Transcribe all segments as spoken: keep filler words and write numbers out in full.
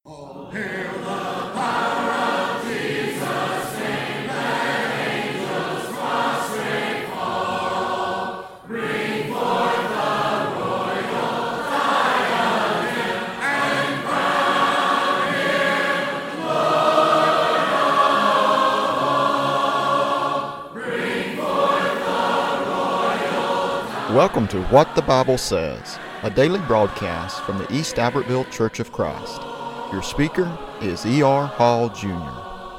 Oh, hail the power of Jesus' name, let angels prostrate fall. Bring forth the royal diadem and crown him Lord of all. Bring forth the royal diadem. Welcome to What the Bible Says, a daily broadcast from the East Albertville Church of Christ. Your speaker is E R Hall, Junior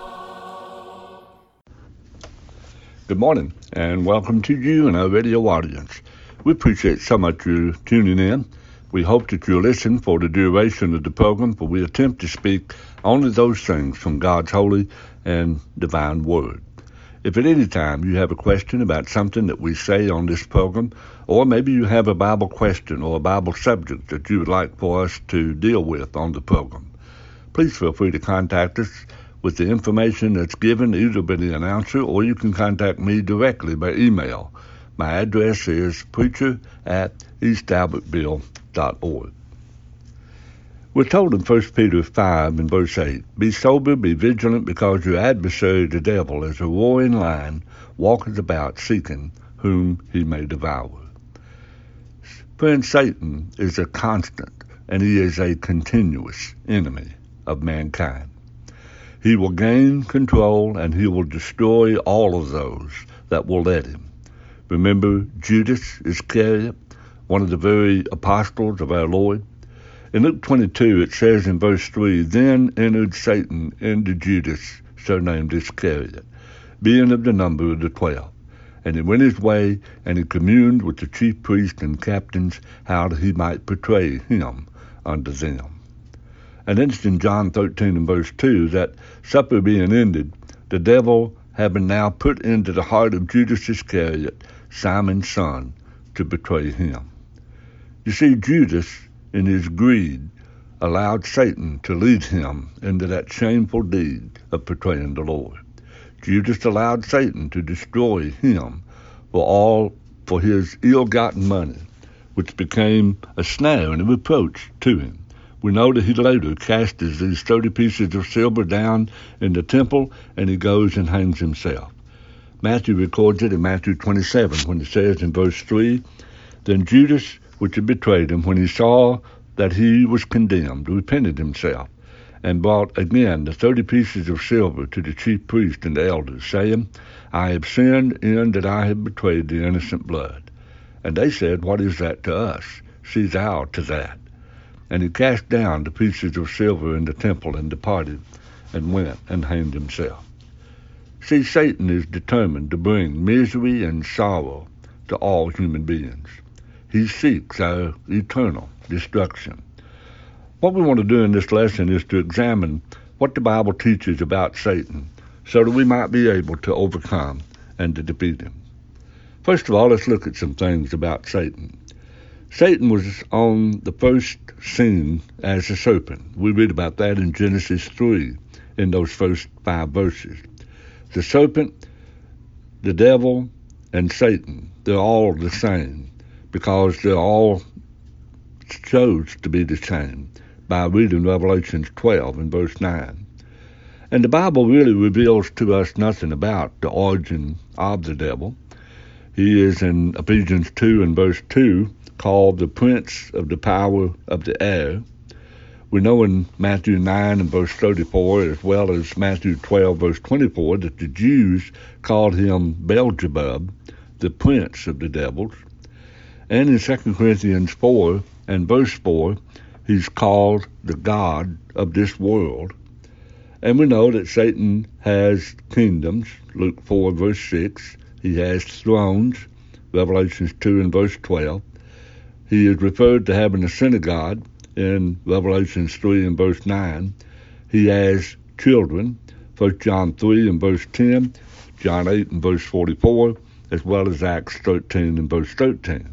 Good morning, and welcome to you and our radio audience. We appreciate so much you tuning in. We hope that you'll listen for the duration of the program, for we attempt to speak only those things from God's holy and divine word. If at any time you have a question about something that we say on this program, or maybe you have a Bible question or a Bible subject that you would like for us to deal with on the program, please feel free to contact us with the information that's given either by the announcer, or you can contact me directly by email. My address is preacher at east albertville dot org. We're told in First Peter five and verse eight, "Be sober, be vigilant, because your adversary the devil, as a roaring lion, walketh about seeking whom he may devour." Friend, Satan is a constant, and he is a continuous enemy of mankind. He will gain control, and he will destroy all of those that will let him. Remember Judas Iscariot, one of the very apostles of our Lord? In Luke twenty-two, it says in verse three, "Then entered Satan into Judas, surnamed Iscariot, being of the number of the twelve. And he went his way, and he communed with the chief priests and captains, how that he might betray him unto them." And then it's in John thirteen and verse two, that supper being ended, the devil having now put into the heart of Judas Iscariot, Simon's son, to betray him. You see, Judas, in his greed, allowed Satan to lead him into that shameful deed of betraying the Lord. Judas allowed Satan to destroy him for all for his ill-gotten money, which became a snare and a reproach to him. We know that he later casts these thirty pieces of silver down in the temple, and he goes and hangs himself. Matthew records it in Matthew twenty-seven, when it says in verse three, "Then Judas, which had betrayed him, when he saw that he was condemned, repented himself, and brought again the thirty pieces of silver to the chief priests and the elders, saying, I have sinned in that I have betrayed the innocent blood. And they said, What is that to us? See thou to that. And he cast down the pieces of silver in the temple, and departed, and went and hanged himself." See, Satan is determined to bring misery and sorrow to all human beings. He seeks our eternal destruction. What we want to do in this lesson is to examine what the Bible teaches about Satan, so that we might be able to overcome and to defeat him. First of all, let's look at some things about Satan. Satan was on the first scene as a serpent. We read about that in Genesis three, in those first five verses. The serpent, the devil, and Satan, they're all the same, because they're all chose to be the same by reading Revelation twelve and verse nine. And the Bible really reveals to us nothing about the origin of the devil. He is in Ephesians two and verse two called the prince of the power of the air. We know in Matthew nine and verse thirty-four, as well as Matthew twelve verse twenty-four, that the Jews called him Beelzebub, the prince of the devils. And in Second Corinthians four and verse four, he's called the god of this world. And we know that Satan has kingdoms, Luke four verse six. He has thrones, Revelations two and verse twelve. He is referred to having a synagogue in Revelations three and verse nine. He has children, First John three and verse ten, John eight and verse forty-four, as well as Acts thirteen and verse thirteen.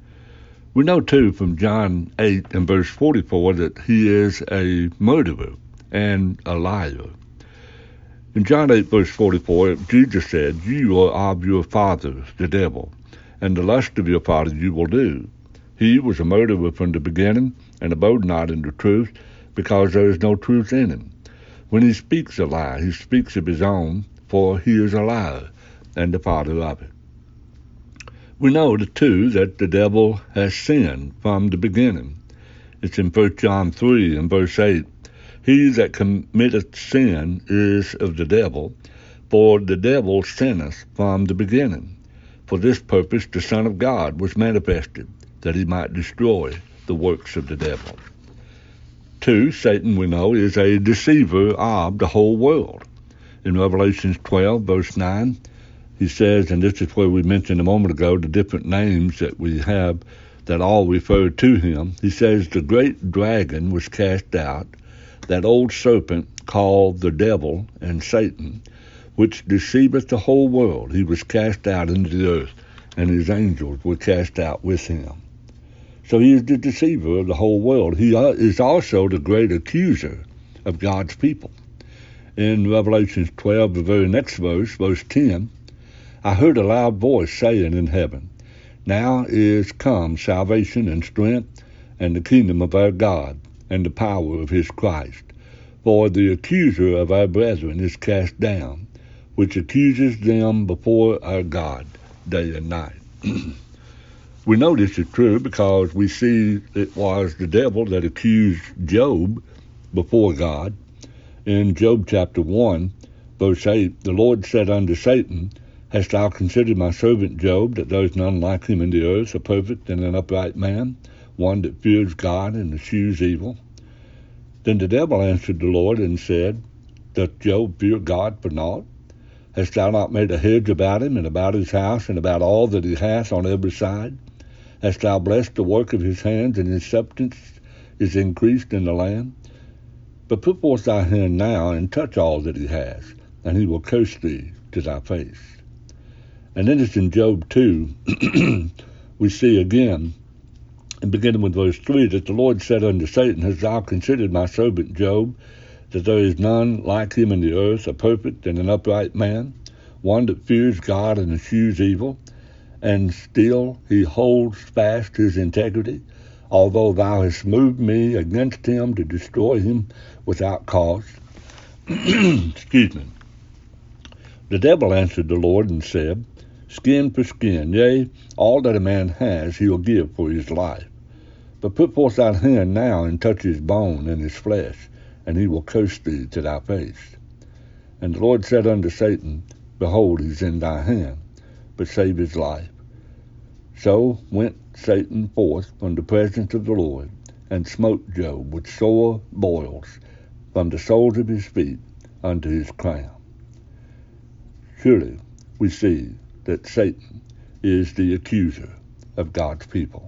We know, too, from John eight and verse forty-four that he is a murderer and a liar. In John eight verse forty-four, Jesus said, "You are of your father, the devil, and the lust of your father you will do. He was a murderer from the beginning, and abode not in the truth, because there is no truth in him. When he speaks a lie, he speaks of his own, for he is a liar and the father of it. We know, too, that the devil has sinned from the beginning. It's in First John three and verse eight. He that committeth sin is of the devil, for the devil sinneth from the beginning. For this purpose the Son of God was manifested, that he might destroy the works of the devil. Two, Satan, we know, is a deceiver of the whole world. In Revelation twelve, verse nine, he says, and this is where we mentioned a moment ago the different names that we have that all refer to him. He says, the great dragon was cast out, that old serpent called the devil and Satan, which deceiveth the whole world. He was cast out into the earth, and his angels were cast out with him. So he is the deceiver of the whole world. He is also the great accuser of God's people. In Revelation twelve, the very next verse, verse ten, I heard a loud voice saying in heaven, now is come salvation and strength and the kingdom of our God and the power of his Christ. For the accuser of our brethren is cast down, which accuses them before our God day and night. We know this is true because we see it was the devil that accused Job before God. In Job chapter one, verse eight, the Lord said unto Satan, hast thou considered my servant Job, that there is none like him in the earth, a perfect and an upright man, one that fears God and eschews evil? Then the devil answered the Lord and said, doth Job fear God for naught? Hast thou not made a hedge about him, and about his house, and about all that he hath on every side? Hast thou blessed the work of his hands, and his substance is increased in the land? But put forth thy hand now, and touch all that he has, and he will curse thee to thy face. And then it's in Job two, we see again, and beginning with verse three, that the Lord said unto Satan, hast thou considered my servant Job, that there is none like him in the earth, a perfect and an upright man, one that fears God and eschews evil, and still he holds fast his integrity, although thou hast moved me against him to destroy him without cause? Excuse me. The devil answered the Lord and said, skin for skin, yea, all that a man has he will give for his life. But put forth thy hand now, and touch his bone and his flesh, and he will curse thee to thy face. And the Lord said unto Satan, behold, he is in thy hand, but save his life. So went Satan forth from the presence of the Lord, and smote Job with sore boils from the soles of his feet unto his crown. Surely we see that Satan is the accuser of God's people.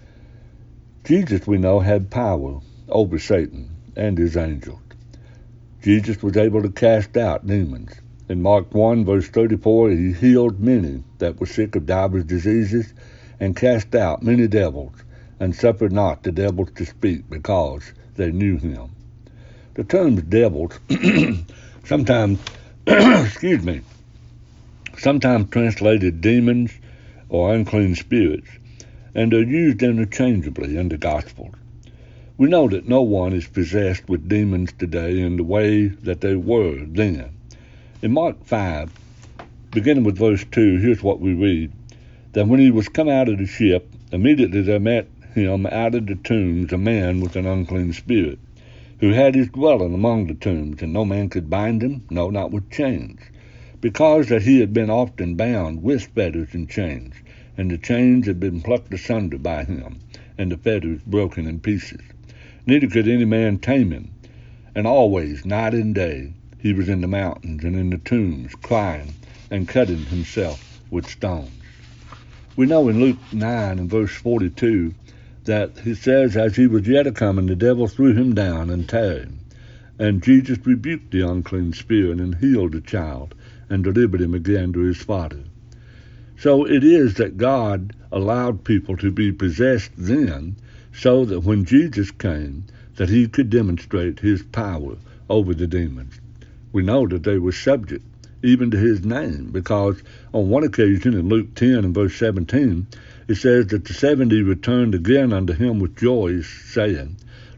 Jesus, we know, had power over Satan and his angels. Jesus was able to cast out demons. In Mark one, verse thirty-four, he healed many that were sick of divers diseases, and cast out many devils, and suffered not the devils to speak, because they knew him. The terms devils sometimes, excuse me, sometimes translated demons or unclean spirits, and are used interchangeably in the Gospels. We know that no one is possessed with demons today in the way that they were then. In Mark five, beginning with verse two, here's what we read. That when he was come out of the ship, immediately there met him out of the tombs a man with an unclean spirit, who had his dwelling among the tombs, and no man could bind him, no, not with chains, because that he had been often bound with fetters and chains, and the chains had been plucked asunder by him, and the fetters broken in pieces. Neither could any man tame him. And always, night and day, he was in the mountains and in the tombs, crying and cutting himself with stones. We know in Luke nine and verse forty-two that he says, as he was yet a-coming, the devil threw him down and tarried him. And Jesus rebuked the unclean spirit and healed the child and delivered him again to his father. So it is that God allowed people to be possessed then, so that when Jesus came, that he could demonstrate his power over the demons. We know that they were subject even to his name, because on one occasion in Luke ten and verse seventeen, it says that the seventy returned again unto him with joy, saying,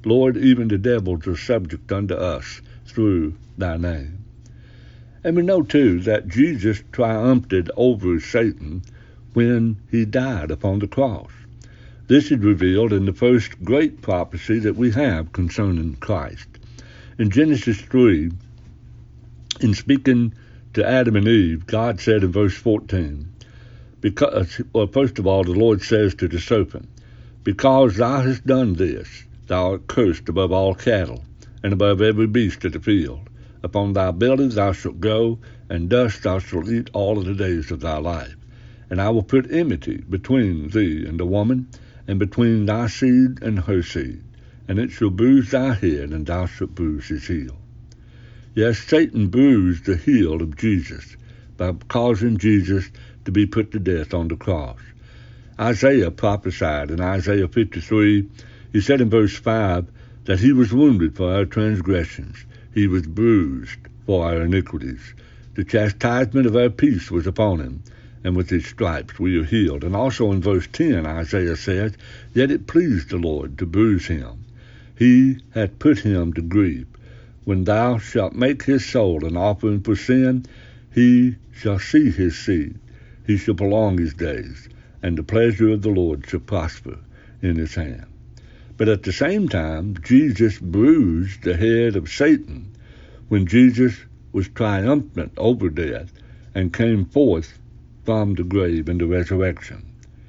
Lord, even the devils are subject unto us through thy name. And we know, too, that Jesus triumphed over Satan when he died upon the cross. This is revealed in the first great prophecy that we have concerning Christ. In Genesis three, in speaking to Adam and Eve, God said in verse fourteen, because, well, first of all, the Lord says to the serpent, because thou hast done this, thou art cursed above all cattle, and above every beast of the field. Upon thy belly thou shalt go, and dust thou shalt eat all of the days of thy life. And I will put enmity between thee and the woman, and between thy seed and her seed, and it shall bruise thy head, and thou shalt bruise his heel. Yes, Satan bruised the heel of Jesus by causing Jesus to be put to death on the cross. Isaiah prophesied in Isaiah fifty-three, he said in verse five, that he was wounded for our transgressions, he was bruised for our iniquities. The chastisement of our peace was upon him, and with his stripes we are healed. And also in verse ten, Isaiah says, yet it pleased the Lord to bruise him. He hath put him to grief. When thou shalt make his soul an offering for sin, he shall see his seed. He shall prolong his days, and the pleasure of the Lord shall prosper in his hand. But at the same time, Jesus bruised the head of Satan when Jesus was triumphant over death and came forth from the grave in the resurrection.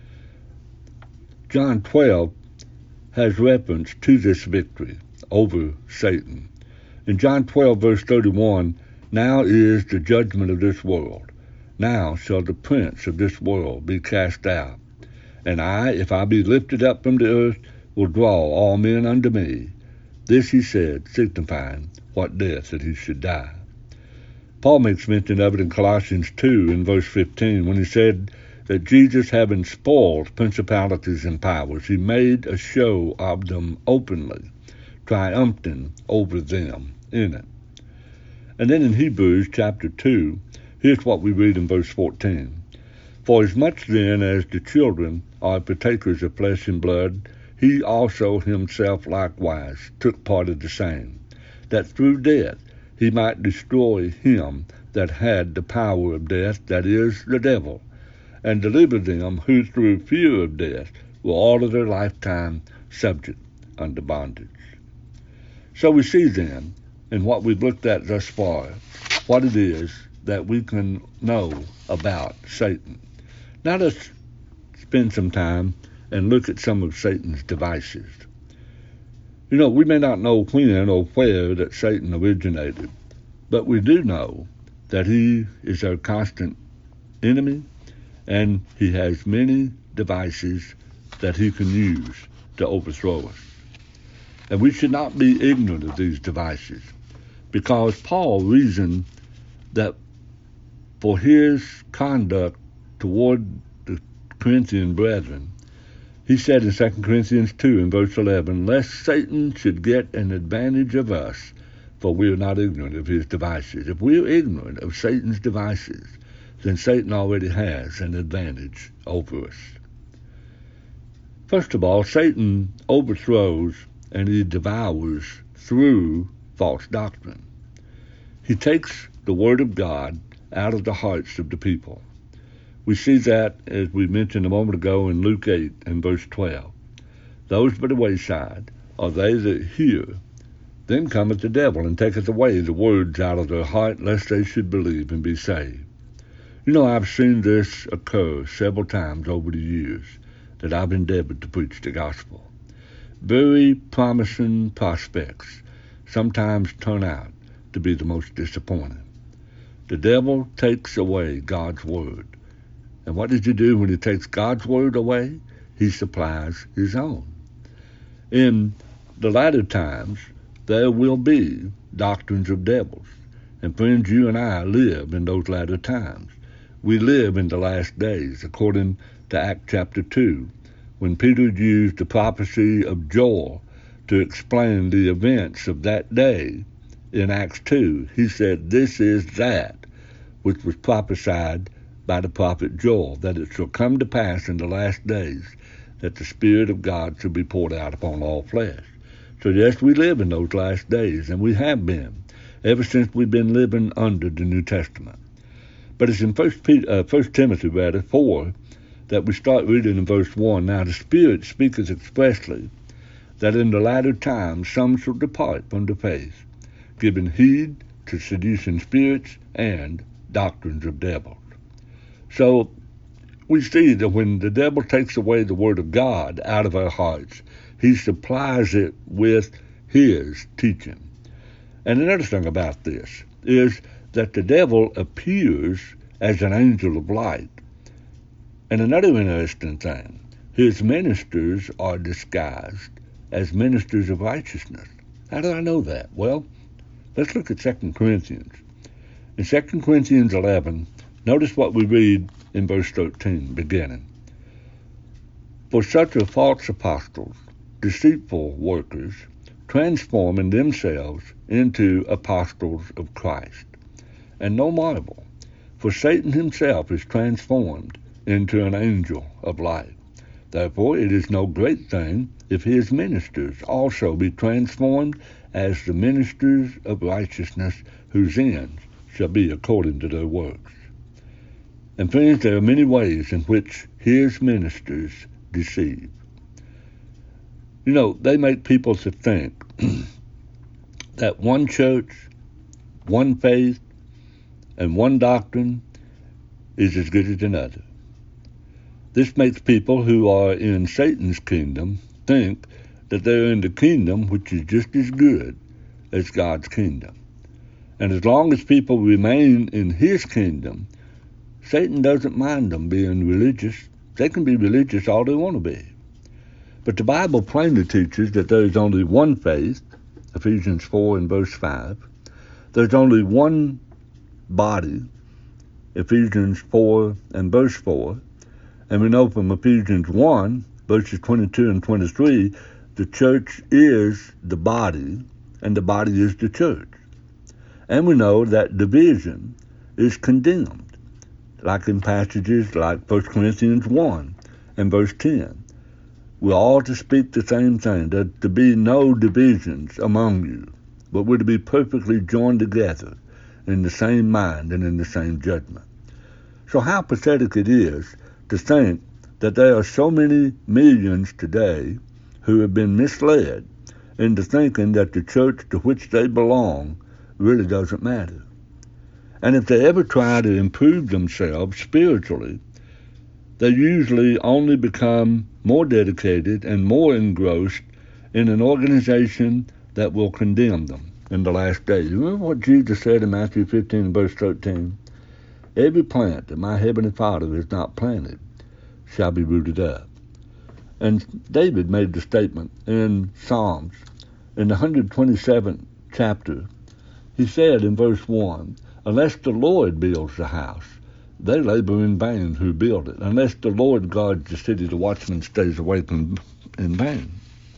John twelve has reference to this victory over Satan. In John twelve, verse thirty-one, now is the judgment of this world. Now shall the prince of this world be cast out. And I, if I be lifted up from the earth, will draw all men unto me. This he said, signifying what death that he should die. Paul makes mention of it in Colossians two in verse fifteen when he said that Jesus, having spoiled principalities and powers, he made a show of them openly, triumphing over them in it. And then in Hebrews chapter two, here's what we read in verse fourteen. For as much then as the children are partakers of flesh and blood, he also himself likewise took part of the same, that through death he might destroy him that had the power of death, that is, the devil, and deliver them who through fear of death were all of their lifetime subject unto bondage. So we see then, in what we've looked at thus far, what it is that we can know about Satan. Now let's spend some time and look at some of Satan's devices. You know, we may not know when or where that Satan originated, but we do know that he is our constant enemy, and he has many devices that he can use to overthrow us. And we should not be ignorant of these devices, because Paul reasoned that for his conduct toward the Corinthian brethren, he said in Second Corinthians two in verse eleven, lest Satan should get an advantage of us, for we are not ignorant of his devices. If we are ignorant of Satan's devices, then Satan already has an advantage over us. First of all, Satan overthrows and he devours through false doctrine. He takes the word of God out of the hearts of the people. We see that, as we mentioned a moment ago, in Luke eight and verse twelve. Those by the wayside are they that hear. Then cometh the devil, and taketh away the words out of their heart, lest they should believe and be saved. You know, I've seen this occur several times over the years that I've endeavored to preach the gospel. Very promising prospects sometimes turn out to be the most disappointing. The devil takes away God's word. And what does he do when he takes God's word away? He supplies his own. In the latter times, there will be doctrines of devils. And friends, you and I live in those latter times. We live in the last days, according to Acts chapter two, when Peter used the prophecy of Joel to explain the events of that day. In Acts two, he said, this is that which was prophesied by the prophet Joel, that it shall come to pass in the last days that the Spirit of God shall be poured out upon all flesh. So yes, we live in those last days, and we have been, ever since we've been living under the New Testament. But it's in First, Peter, uh, First Timothy rather, four, that we start reading in verse one. Now the Spirit speaketh expressly, that in the latter times some shall depart from the faith, giving heed to seducing spirits and doctrines of devils. So we see that when the devil takes away the Word of God out of our hearts, he supplies it with his teaching. And another thing about this is that the devil appears as an angel of light. And another interesting thing, his ministers are disguised as ministers of righteousness. How do I know that? Well, let's look at Second Corinthians. In Second Corinthians eleven, notice what we read in verse thirteen, beginning. For such are false apostles, deceitful workers, transforming themselves into apostles of Christ. And no marvel, for Satan himself is transformed into an angel of light. Therefore it is no great thing if his ministers also be transformed as the ministers of righteousness, whose ends shall be according to their works. And friends, there are many ways in which his ministers deceive. You know, they make people to think that one church, one faith, and one doctrine is as good as another. This makes people who are in Satan's kingdom think that they're in the kingdom which is just as good as God's kingdom. And as long as people remain in his kingdom, Satan doesn't mind them being religious. They can be religious all they want to be. But the Bible plainly teaches that there is only one faith, Ephesians four and verse five. There's only one body, Ephesians four and verse four. And we know from Ephesians one, verses twenty-two and twenty-three, the church is the body, and the body is the church. And we know that division is condemned, like in passages like First Corinthians one and verse ten. We're all to speak the same thing, that to be no divisions among you, but we're to be perfectly joined together in the same mind and in the same judgment. So how pathetic it is to think that there are so many millions today who have been misled into thinking that the church to which they belong really doesn't matter. And if they ever try to improve themselves spiritually, they usually only become more dedicated and more engrossed in an organization that will condemn them in the last days. Remember what Jesus said in Matthew fifteen, verse thirteen? Every plant that my heavenly Father has not planted shall be rooted up. And David made the statement in Psalms, in the one hundred twenty-seventh chapter. He said in verse one, unless the Lord builds the house, they labor in vain who build it. Unless the Lord guards the city, the watchman stays awake in, in vain.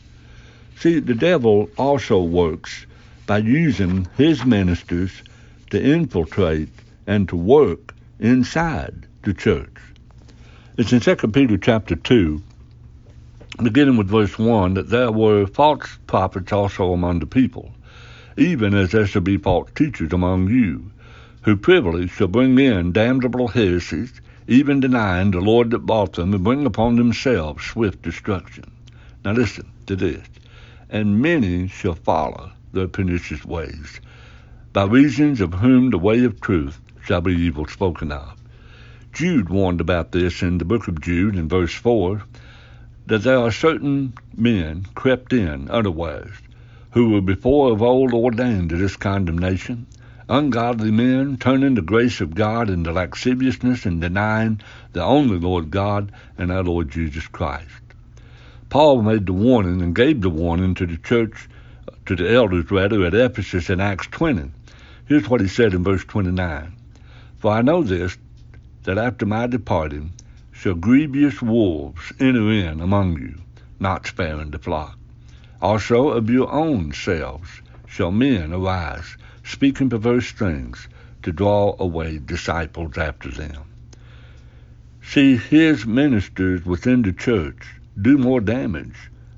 See, the devil also works by using his ministers to infiltrate and to work inside the church. It's in Second Peter chapter two, beginning with verse one, that there were false prophets also among the people, even as there shall be false teachers among you, who privily shall bring in damnable heresies, even denying the Lord that bought them, and bring upon themselves swift destruction. Now listen to this. And many shall follow their pernicious ways, by reasons of whom the way of truth shall be evil spoken of. Jude warned about this in the book of Jude, in verse four, that there are certain men crept in unawares, who were before of old ordained to this condemnation, ungodly men, turning the grace of God into lasciviousness and denying the only Lord God and our Lord Jesus Christ. Paul made the warning and gave the warning to the church, to the elders rather, at Ephesus in Acts twenty. Here's what he said in verse twenty-nine. For I know this, that after my departing shall grievous wolves enter in among you, not sparing the flock. Also of your own selves shall men arise, speaking perverse things, to draw away disciples after them. See, his ministers within the church do more damage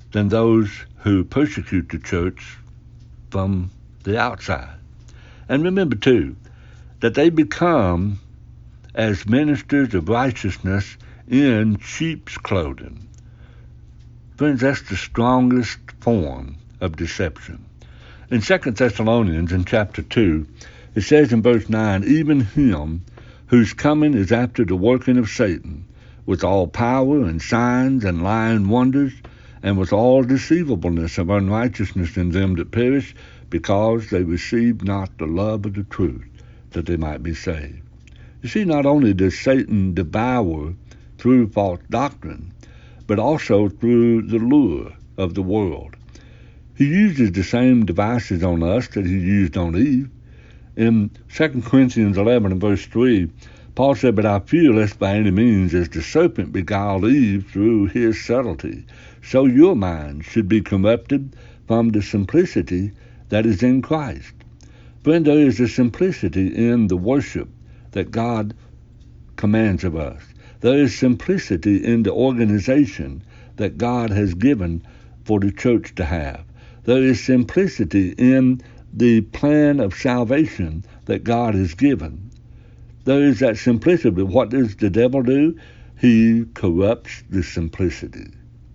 than those who persecute the church from the outside. And remember, too, that they become as ministers of righteousness in sheep's clothing. Friends, that's the strongest form of deception. In Second Thessalonians, in chapter two, it says in verse nine, even him whose coming is after the working of Satan, with all power and signs and lying wonders, and with all deceivableness of unrighteousness in them that perish, because they received not the love of the truth, that they might be saved. You see, not only does Satan devour through false doctrine, but also through the lure of the world. He uses the same devices on us that he used on Eve. In Second Corinthians eleven and verse three, Paul said, but I fear lest by any means, as the serpent beguiled Eve through his subtlety, so your mind should be corrupted from the simplicity that is in Christ. Friend, there is a simplicity in the worship that God commands of us. There is simplicity in the organization that God has given for the church to have. There is simplicity in the plan of salvation that God has given. There is that simplicity. What does the devil do? He corrupts the simplicity.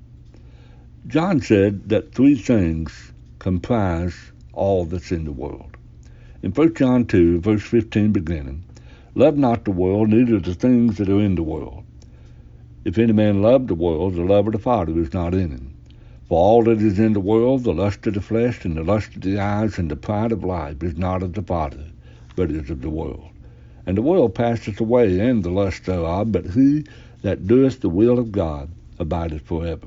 John said that three things comprise all that's in the world. In First John two, verse fifteen beginning, love not the world, neither the things that are in the world. If any man love the world, the love of the Father is not in him. For all that is in the world, the lust of the flesh, and the lust of the eyes, and the pride of life, is not of the Father, but is of the world. And the world passeth away, and the lust thereof, but he that doeth the will of God abideth forever.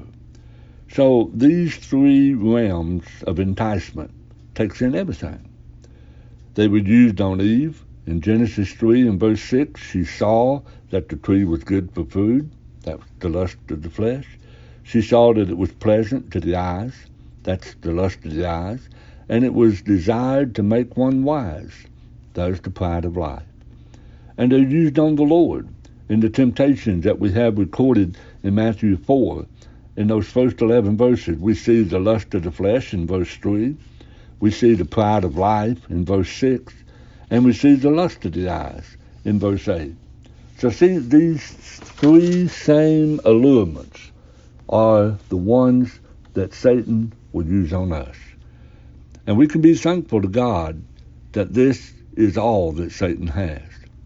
So these three realms of enticement takes in everything. They were used on Eve. In Genesis three and verse six, she saw that the tree was good for food. That was the lust of the flesh. She saw that it was pleasant to the eyes. That's the lust of the eyes. And it was desired to make one wise. There's the pride of life. And they're used on the Lord in the temptations that we have recorded in Matthew four. In those first eleven verses, we see the lust of the flesh in verse three. We see the pride of life in verse six. And we see the lust of the eyes in verse eight. So see, these three same allurements are the ones that Satan will use on us. And we can be thankful to God that this is all that Satan has.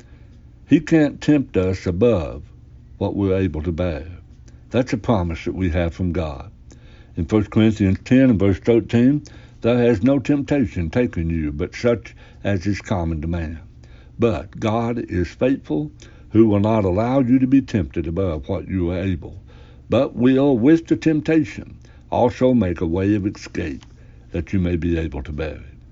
He can't tempt us above what we're able to bear. That's a promise that we have from God. In First Corinthians ten and verse thirteen, there has no temptation taken you, but such as is common to man. But God is faithful, who will not allow you to be tempted above what you are able, but will, with the temptation, also make a way of escape, that you may be able to bear it.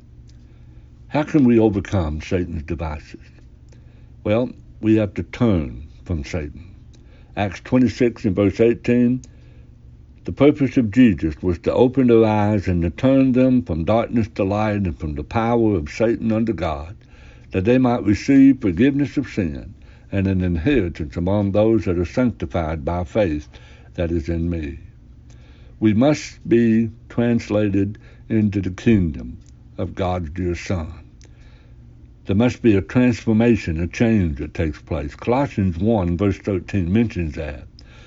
How can we overcome Satan's devices? Well, we have to turn from Satan. Acts twenty-six and verse eighteen, the purpose of Jesus was to open their eyes and to turn them from darkness to light and from the power of Satan unto God, that they might receive forgiveness of sin and an inheritance among those that are sanctified by faith that is in me. We must be translated into the kingdom of God's dear Son. There must be a transformation, a change that takes place. Colossians one verse thirteen mentions that.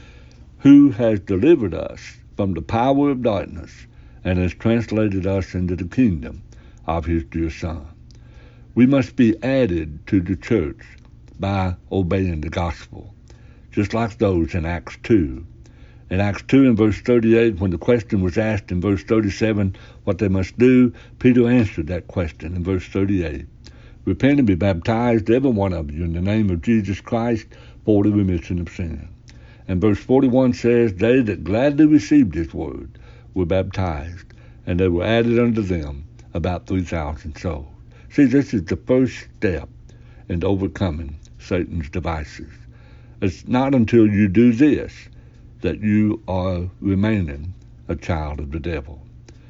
Who has delivered us from the power of darkness and has translated us into the kingdom of his dear Son. We must be added to the church by obeying the gospel, just like those in Acts two. In Acts two and verse thirty-eight, when the question was asked in verse thirty-seven what they must do, Peter answered that question in verse thirty-eight. Repent and be baptized, every one of you, in the name of Jesus Christ, for the remission of sin. And verse forty-one says, they that gladly received his word were baptized, and they were added unto them about three thousand souls. See, this is the first step in overcoming Satan's devices. It's not until you do this that you are remaining a child of the devil.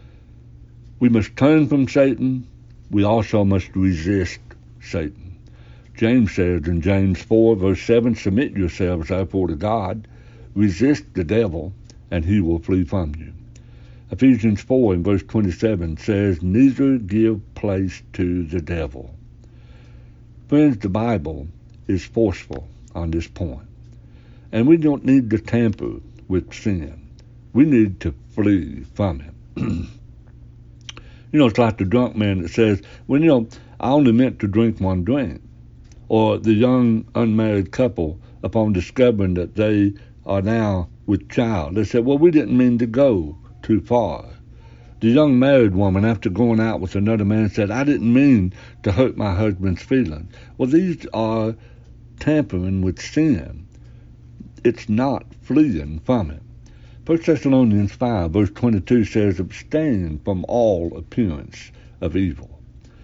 We must turn from Satan. We also must resist Satan. James says in James four, verse seven, submit yourselves therefore to God, resist the devil, and he will flee from you. Ephesians four and verse twenty-seven says, neither give place to the devil. Friends, the Bible is forceful on this point. And we don't need to tamper with sin. We need to flee from it. You know, it's like the drunk man that says, well, you know, I only meant to drink one drink. Or the young unmarried couple, upon discovering that they are now with child, they said, well, we didn't mean to go too far. The young married woman, after going out with another man, said, I didn't mean to hurt my husband's feelings. Well, these are tampering with sin. It's not fleeing from it. First Thessalonians five, verse twenty-two says, abstain from all appearance of evil.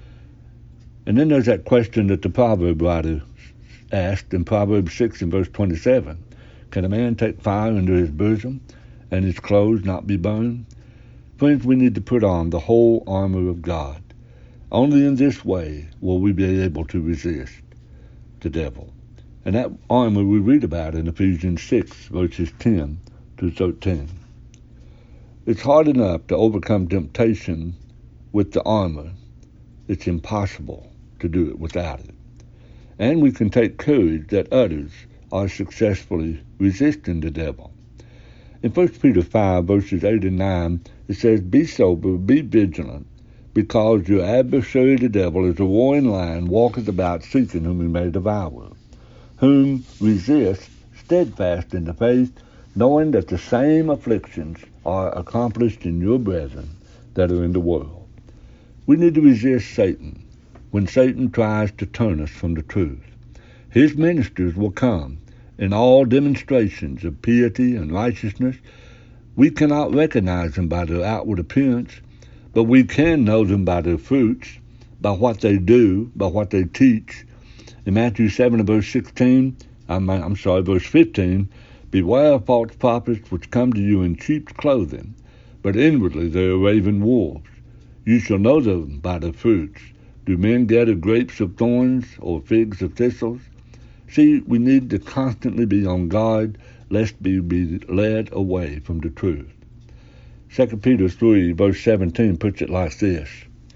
And then there's that question that the proverb writer asked in Proverbs six and verse twenty-seven. Can a man take fire into his bosom and his clothes not be burned? Friends, we need to put on the whole armor of God. Only in this way will we be able to resist the devil. And that armor we read about in Ephesians six, verses ten to thirteen. It's hard enough to overcome temptation with the armor. It's impossible to do it without it. And we can take courage that others are successfully resisting the devil. In First Peter five, verses eight and nine, it says, be sober, be vigilant, because your adversary the devil is a roaring lion, walketh about seeking whom he may devour, whom resist steadfast in the faith, knowing that the same afflictions are accomplished in your brethren that are in the world. We need to resist Satan when Satan tries to turn us from the truth. His ministers will come in all demonstrations of piety and righteousness. We cannot recognize them by their outward appearance, but we can know them by their fruits, by what they do, by what they teach. In Matthew seven and verse sixteen, I'm, I'm sorry, verse fifteen, beware of false prophets which come to you in sheep's clothing, but inwardly they are raven wolves. You shall know them by their fruits. Do men gather grapes of thorns or figs of thistles? See, we need to constantly be on guard, lest we be led away from the truth. Second Peter three, verse seventeen puts it like this.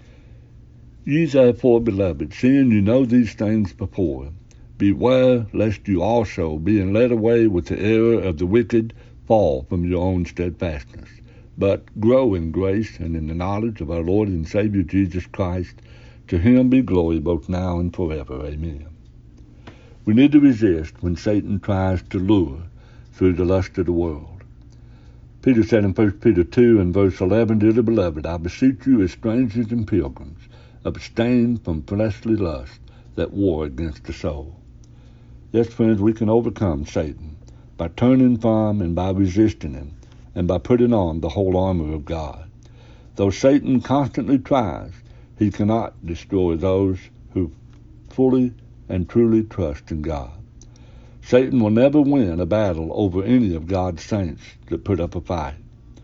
Ye therefore, beloved, seeing you know these things before, beware lest you also, being led away with the error of the wicked, fall from your own steadfastness, but grow in grace and in the knowledge of our Lord and Savior Jesus Christ. To him be glory both now and forever. Amen. We need to resist when Satan tries to lure through the lust of the world. Peter said in First Peter two and verse eleven, Dearly beloved, I beseech you as strangers and pilgrims, abstain from fleshly lust that war against the soul. Yes, friends, we can overcome Satan by turning from and by resisting him and by putting on the whole armor of God. Though Satan constantly tries, he cannot destroy those who fully and truly trust in God. Satan will never win a battle over any of God's saints that put up a fight.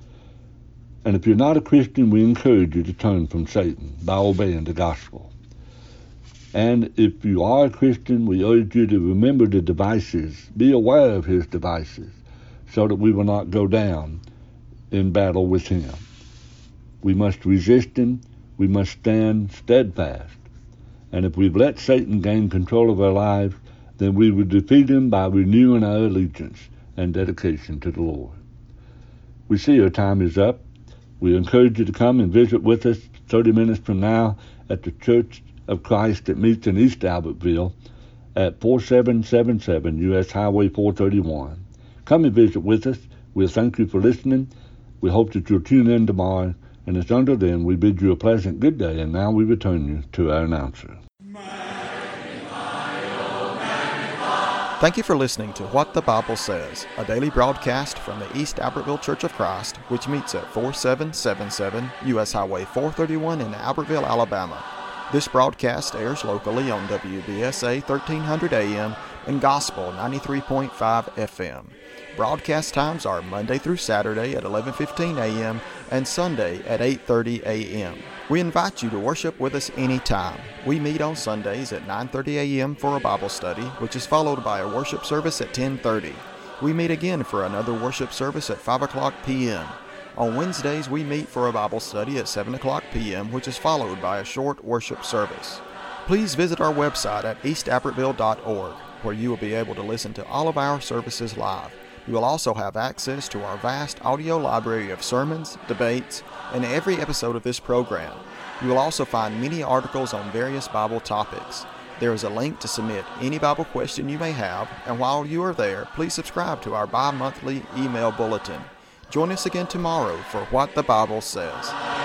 And if you're not a Christian, we encourage you to turn from Satan by obeying the gospel. And if you are a Christian, we urge you to remember the devices, be aware of his devices, so that we will not go down in battle with him. We must resist him. We must stand steadfast. And if we've let Satan gain control of our lives, then we will defeat him by renewing our allegiance and dedication to the Lord. We see our time is up. We encourage you to come and visit with us thirty minutes from now at the Church of Christ that meets in East Albertville at forty-seven seventy-seven U S Highway four thirty-one. Come and visit with us. We'll thank you for listening. We hope that you'll tune in tomorrow. And as until then, we bid you a pleasant good day, and now we return you to our announcer. Thank you for listening to What the Bible Says, a daily broadcast from the East Albertville Church of Christ, which meets at forty-seven seventy-seven U S Highway four thirty-one in Albertville, Alabama. This broadcast airs locally on W B S A thirteen hundred A M and Gospel ninety-three point five F M. Broadcast times are Monday through Saturday at eleven fifteen A M and Sunday at eight thirty A M We invite you to worship with us anytime. We meet on Sundays at nine thirty A M for a Bible study, which is followed by a worship service at ten thirty. We meet again for another worship service at five o'clock P M On Wednesdays, we meet for a Bible study at seven o'clock p.m., which is followed by a short worship service. Please visit our website at east albertville dot org, where you will be able to listen to all of our services live. You will also have access to our vast audio library of sermons, debates, and every episode of this program. You will also find many articles on various Bible topics. There is a link to submit any Bible question you may have, and while you are there, please subscribe to our bi-monthly email bulletin. Join us again tomorrow for What the Bible Says.